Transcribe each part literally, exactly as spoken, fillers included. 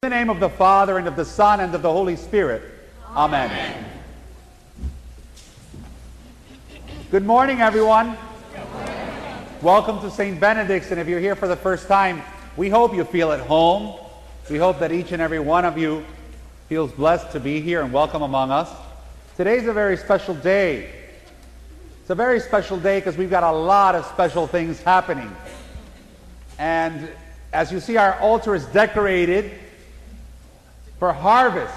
In the name of the Father, and of the Son, and of the Holy Spirit. Amen. Amen. Good morning, everyone. Good morning. Welcome to Saint Benedict's, and if you're here for the first time, we hope you feel at home. We hope that each and every one of you feels blessed to be here and welcome among us. Today's a very special day. It's a very special day because we've got a lot of special things happening. And as you see, our altar is decorated for harvest.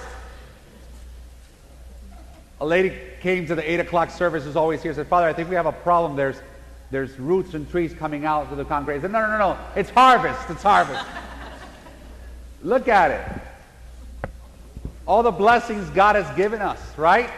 A lady came to the eight o'clock service, who's always here, said, "Father, I think we have a problem. There's, there's roots and trees coming out of the congregation." I said, no, no, no, no. It's harvest. It's harvest. Look at it. All the blessings God has given us, right?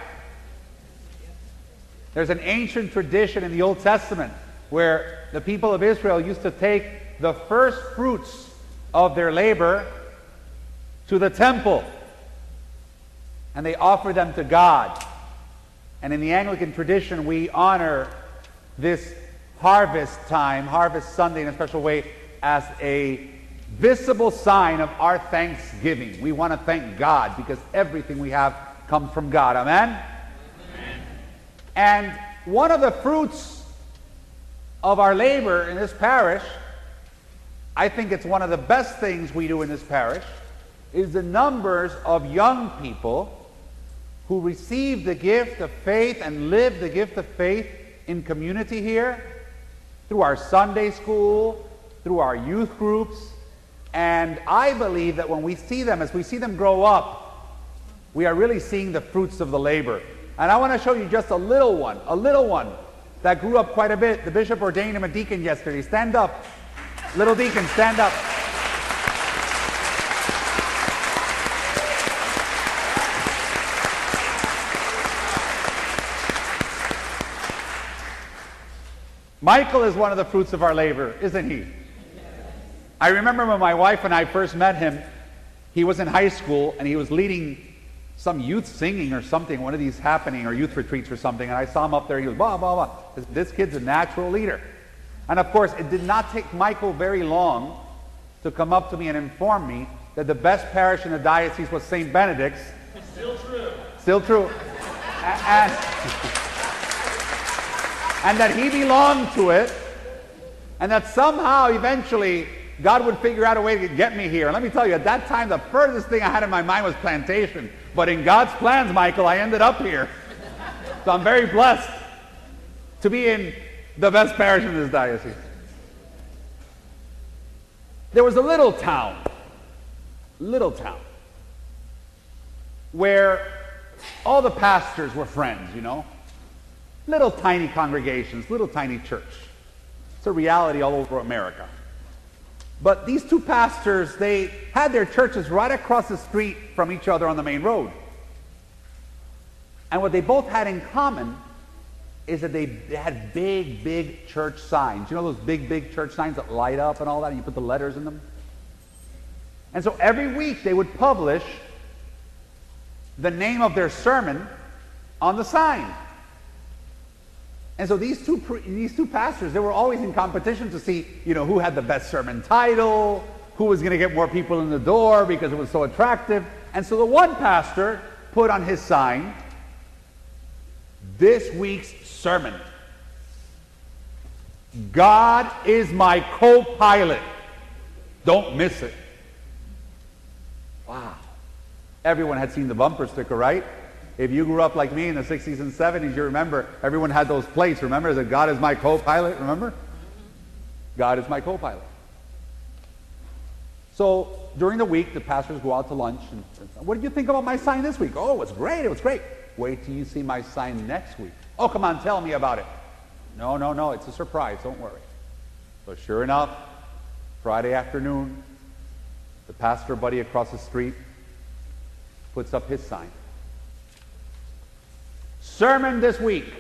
There's an ancient tradition in the Old Testament where the people of Israel used to take the first fruits of their labor to the temple, and they offer them to God. And in the Anglican tradition, we honor this harvest time, Harvest Sunday, in a special way, as a visible sign of our thanksgiving. We want to thank God because everything we have comes from God. Amen? Amen. And one of the fruits of our labor in this parish, I think it's one of the best things we do in this parish, is the numbers of young people who receive the gift of faith and live the gift of faith in community here, through our Sunday school, through our youth groups. And I believe that when we see them, as we see them grow up, we are really seeing the fruits of the labor. And I want to show you just a little one, a little one that grew up quite a bit. The bishop ordained him a deacon yesterday. Stand up. Little deacon, stand up. Michael is one of the fruits of our labor, isn't he? I remember when my wife and I first met him, he was in high school and he was leading some youth singing or something, one of these happening, or youth retreats or something, and I saw him up there, he was blah, blah, blah. This, this kid's a natural leader. And of course, it did not take Michael very long to come up to me and inform me that the best parish in the diocese was Saint Benedict's. Still true. Still true. And, and that he belonged to it, and that somehow, eventually, God would figure out a way to get me here. And let me tell you, at that time, the furthest thing I had in my mind was plantation. But in God's plans, Michael, I ended up here. So I'm very blessed to be in the best parish in this diocese. There was a little town, little town, where all the pastors were friends, you know? Little tiny congregations, little tiny church. It's a reality all over America. But these two pastors, they had their churches right across the street from each other on the main road. And what they both had in common is that they, they had big, big church signs. You know those big, big church signs that light up and all that, and you put the letters in them? And so every week they would publish the name of their sermon on the sign. And so these two these two pastors, they were always in competition to see, you know, who had the best sermon title, who was going to get more people in the door because it was so attractive. And so the one pastor put on his sign, "This week's sermon. God is my co-pilot. Don't miss it." Wow. Everyone had seen the bumper sticker, right? If you grew up like me in the sixties and seventies, you remember everyone had those plates. Remember that God is my co-pilot? Remember? God is my co-pilot. So during the week, the pastors go out to lunch. And, "What did you think about my sign this week?" "Oh, it was great. It was great." "Wait till you see my sign next week." "Oh, come on, tell me about it." "No, no, no. It's a surprise. Don't worry." So sure enough, Friday afternoon, the pastor buddy across the street puts up his sign. "Sermon this week.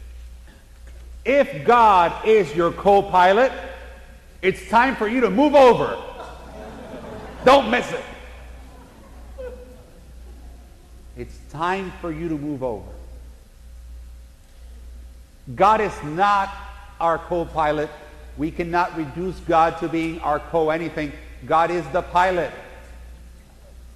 If God is your co-pilot, it's time for you to move over. Don't miss it." It's time for you to move over. God is not our co-pilot. We cannot reduce God to being our co-anything. God is the pilot.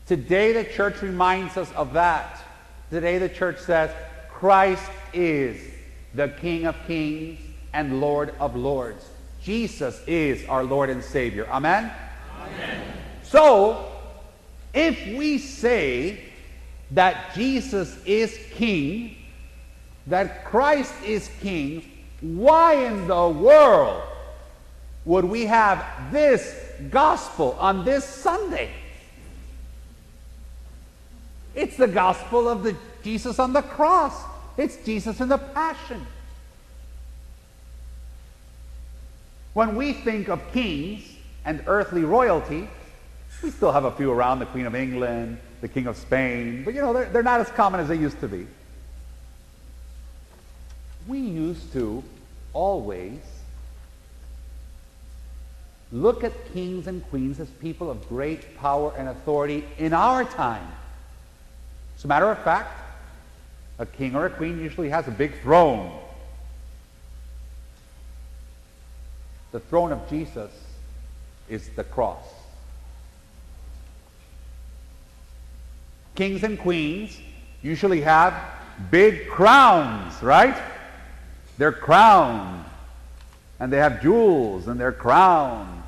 Today the church reminds us of that. Today the church says, Christ is the King of Kings and Lord of Lords. Jesus is our Lord and Savior. Amen? Amen. So, if we say that Jesus is King, that Christ is King, why in the world would we have this gospel on this Sunday? It's the gospel of the Jesus on the cross. It's Jesus in the Passion. When we think of kings and earthly royalty, we still have a few around, the Queen of England, the King of Spain, but you know, they're, they're not as common as they used to be. We used to always look at kings and queens as people of great power and authority in our time. As a matter of fact, a king or a queen usually has a big throne. The throne of Jesus is the cross. Kings and queens usually have big crowns, right? They're crowned, and they have jewels, and they're crowned.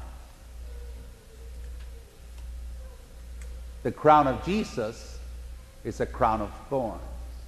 The crown of Jesus is a crown of thorns.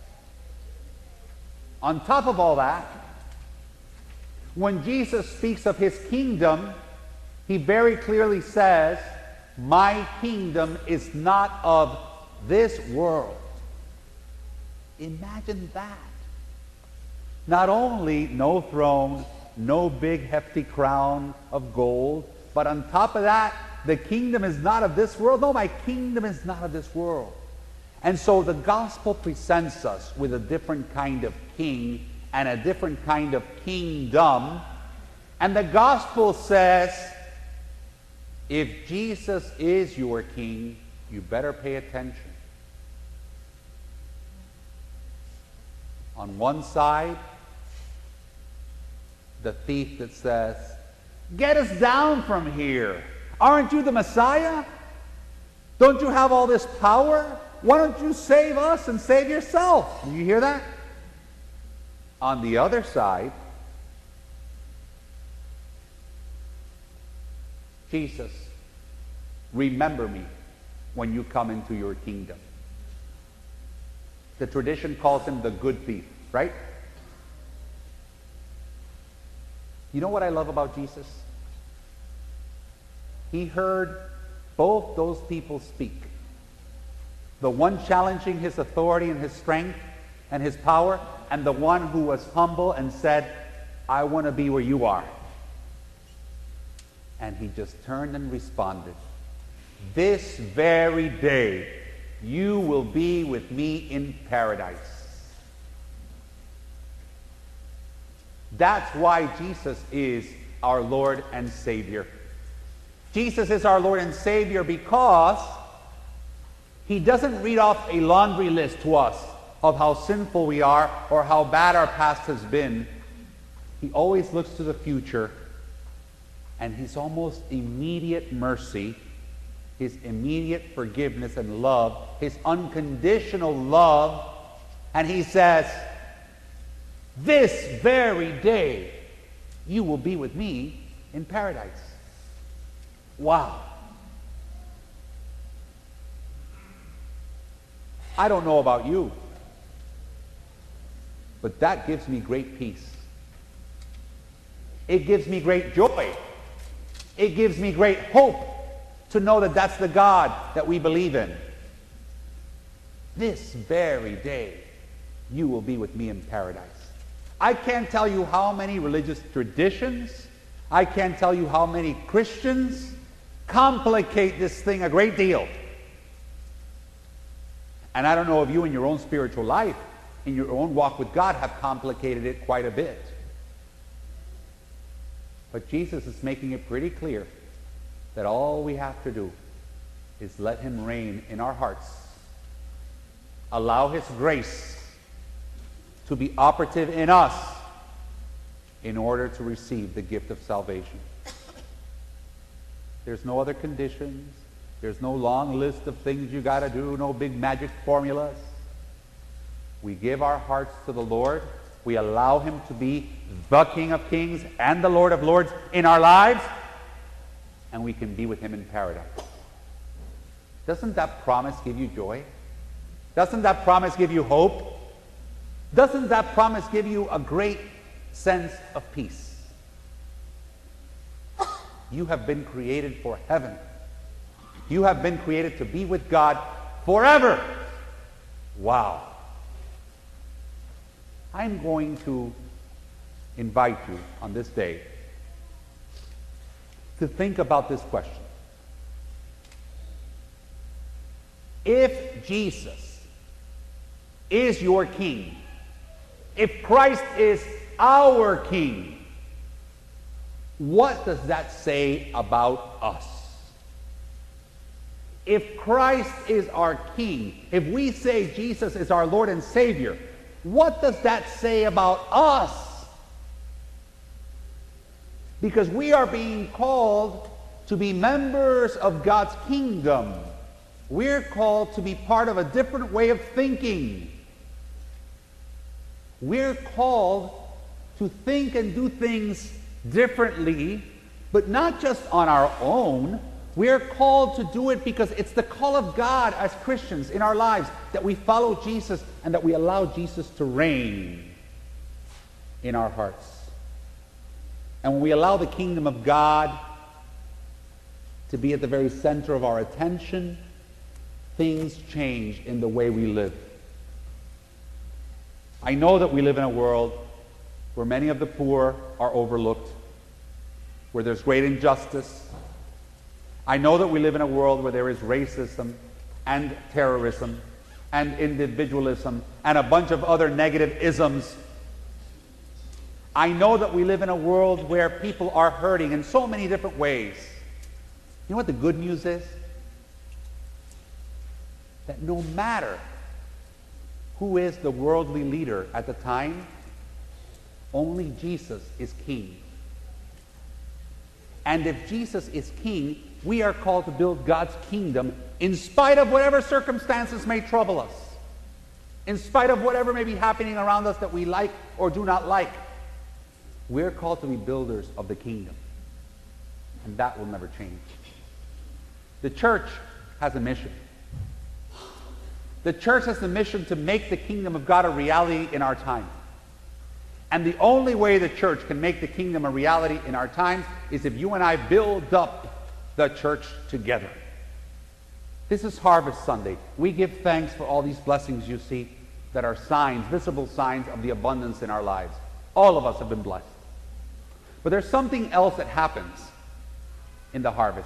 On top of all that, when Jesus speaks of his kingdom, he very clearly says, my kingdom is not of this world. Imagine that. Not only no throne, no big hefty crown of gold, but on top of that, the kingdom is not of this world. No, my kingdom is not of this world. And so the gospel presents us with a different kind of king and a different kind of kingdom. And the gospel says, if Jesus is your king, you better pay attention. On one side, the thief that says, get us down from here. Aren't you the Messiah? Don't you have all this power? Why don't you save us and save yourself? Do you hear that? On the other side, Jesus, remember me when you come into your kingdom. The tradition calls him the good thief, right? You know what I love about Jesus? He heard both those people speak. The one challenging his authority and his strength and his power, and the one who was humble and said, I want to be where you are. And he just turned and responded, this very day you will be with me in paradise. That's why Jesus is our Lord and Savior. Jesus is our Lord and Savior because he doesn't read off a laundry list to us of how sinful we are or how bad our past has been. He always looks to the future, and his almost immediate mercy, his immediate forgiveness and love, his unconditional love, and he says, this very day you will be with me in paradise. Wow. I don't know about you, but that gives me great peace. It gives me great joy. It gives me great hope to know that that's the God that we believe in. This very day, you will be with me in paradise. I can't tell you how many religious traditions, I can't tell you how many Christians complicate this thing a great deal. And I don't know if you in your own spiritual life, in your own walk with God, have complicated it quite a bit. But Jesus is making it pretty clear that all we have to do is let him reign in our hearts. Allow his grace to be operative in us in order to receive the gift of salvation. There's no other conditions. There's no long list of things you got to do, no big magic formulas. We give our hearts to the Lord. We allow him to be the King of Kings and the Lord of Lords in our lives, and we can be with him in paradise. Doesn't that promise give you joy? Doesn't that promise give you hope? Doesn't that promise give you a great sense of peace? You have been created for heaven. You have been created to be with God forever. Wow. I'm going to invite you on this day to think about this question. If Jesus is your King, if Christ is our King, what does that say about us? If Christ is our King, if we say Jesus is our Lord and Savior, what does that say about us? Because we are being called to be members of God's kingdom. We're called to be part of a different way of thinking. We're called to think and do things differently, but not just on our own. We're called to do it because it's the call of God as Christians in our lives that we follow Jesus and that we allow Jesus to reign in our hearts. And when we allow the kingdom of God to be at the very center of our attention, things change in the way we live. I know that we live in a world where many of the poor are overlooked, where there's great injustice. I know that we live in a world where there is racism and terrorism and individualism and a bunch of other negative isms. I know that we live in a world where people are hurting in so many different ways. You know what the good news is? That no matter who is the worldly leader at the time, only Jesus is king. And if Jesus is king, we are called to build God's kingdom in spite of whatever circumstances may trouble us, in spite of whatever may be happening around us that we like or do not like. We're called to be builders of the kingdom, and that will never change. The church has a mission. The church has the mission to make the kingdom of God a reality in our time. And the only way the church can make the kingdom a reality in our times is if you and I build up the church together. This is Harvest Sunday. We give thanks for all these blessings you see that are signs, visible signs of the abundance in our lives. All of us have been blessed. But there's something else that happens in the harvest.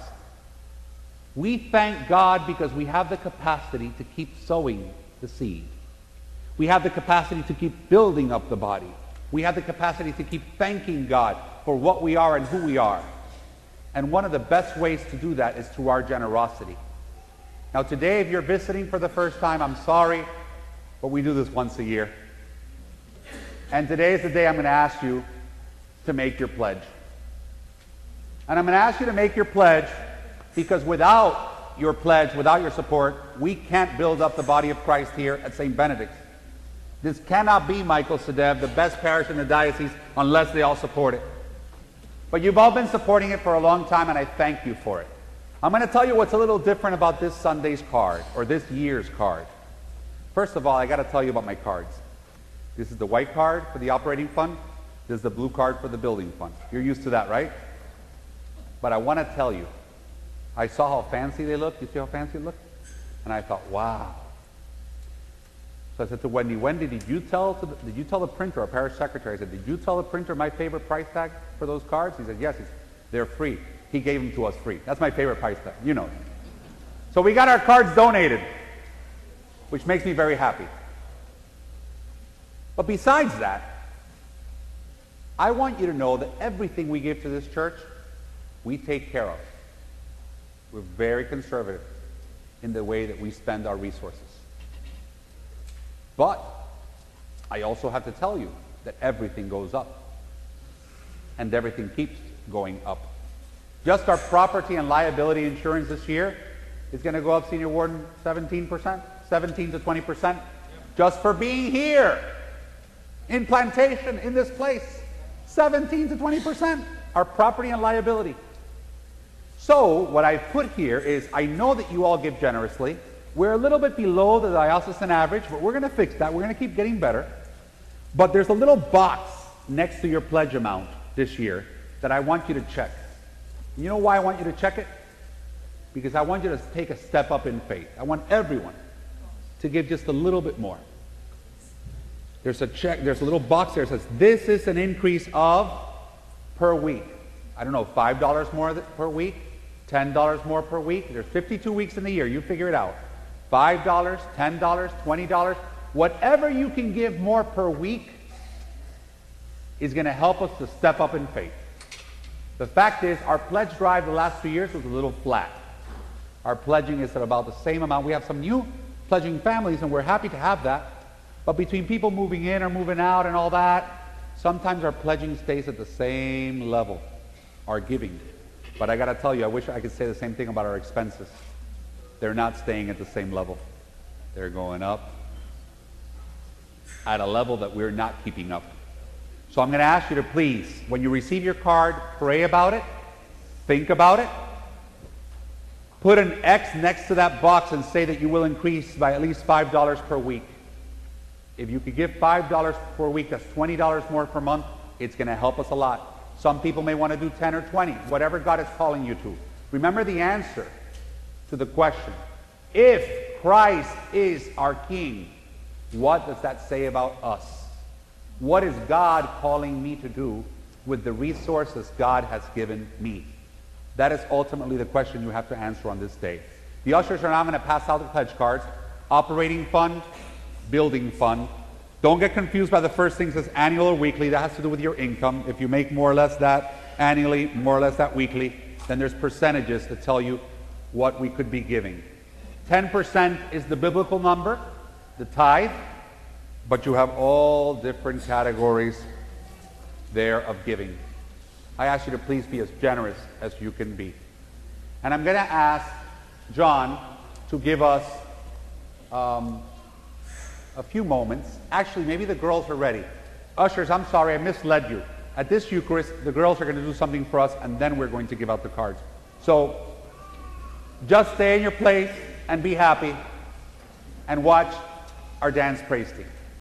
We thank God because we have the capacity to keep sowing the seed. We have the capacity to keep building up the body. We have the capacity to keep thanking God for what we are and who we are. And one of the best ways to do that is through our generosity. Now today, if you're visiting for the first time, I'm sorry, but we do this once a year. And today is the day I'm going to ask you to make your pledge. And I'm going to ask you to make your pledge because without your pledge, without your support, we can't build up the body of Christ here at Saint Benedict's. This cannot be, Michael Sadev, the best parish in the diocese unless they all support it. But you've all been supporting it for a long time, and I thank you for it. I'm going to tell you what's a little different about this Sunday's card, or this year's card. First of all, I got to tell you about my cards. This is the white card for the operating fund. This is the blue card for the building fund. You're used to that, right? But I want to tell you, I saw how fancy they look. You see how fancy it looked? And I thought, wow. So I said to Wendy, Wendy, did you tell to the, did you tell the printer, our parish secretary, I said, did you tell the printer my favorite price tag for those cards? He said, yes. He said, they're free. He gave them to us free. That's my favorite price tag. You know. So we got our cards donated, which makes me very happy. But besides that, I want you to know that everything we give to this church, we take care of. We're very conservative in the way that we spend our resources. But I also have to tell you that everything goes up. And everything keeps going up. Just our property and liability insurance this year is going to go up, Senior Warden, seventeen percent? seventeen to twenty percent? Just for being here in Plantation, in this place. seventeen to twenty percent. Our property and liability. So what I've put here is, I know that you all give generously. We're a little bit below the diocesan average, but we're going to fix that. We're going to keep getting better. But there's a little box next to your pledge amount this year that I want you to check. You know why I want you to check it? Because I want you to take a step up in faith. I want everyone to give just a little bit more. There's a check, there's a little box there that says, this is an increase of per week. I don't know, five dollars more per week, ten dollars more per week. There's fifty-two weeks in the year. You figure it out. five dollars, ten dollars, twenty dollars. Whatever you can give more per week is going to help us to step up in faith. The fact is, our pledge drive the last two years was a little flat. Our pledging is at about the same amount. We have some new pledging families, and we're happy to have that. But between people moving in or moving out and all that, sometimes our pledging stays at the same level, our giving. But I got to tell you, I wish I could say the same thing about our expenses. They're not staying at the same level. They're going up at a level that we're not keeping up. So I'm going to ask you to please, when you receive your card, pray about it, think about it, put an X next to that box and say that you will increase by at least five dollars per week. If you could give five dollars per week, that's twenty dollars more per month, it's going to help us a lot. Some people may want to do ten or twenty, whatever God is calling you to. Remember the answer to the question. If Christ is our King, what does that say about us? What is God calling me to do with the resources God has given me? That is ultimately the question you have to answer on this day. The ushers are now going to pass out the pledge cards. Operating fund, building fund. Don't get confused by the first thing that says annual or weekly. That has to do with your income. If you make more or less that annually, more or less that weekly, then there's percentages that tell you what we could be giving. ten percent is the biblical number, the tithe, but you have all different categories there of giving. I ask you to please be as generous as you can be. And I'm going to ask John to give us um, a few moments. Actually, maybe the girls are ready. Ushers, I'm sorry, I misled you. At this Eucharist, the girls are going to do something for us, and then we're going to give out the cards. So just stay in your place and be happy and watch our dance praise team.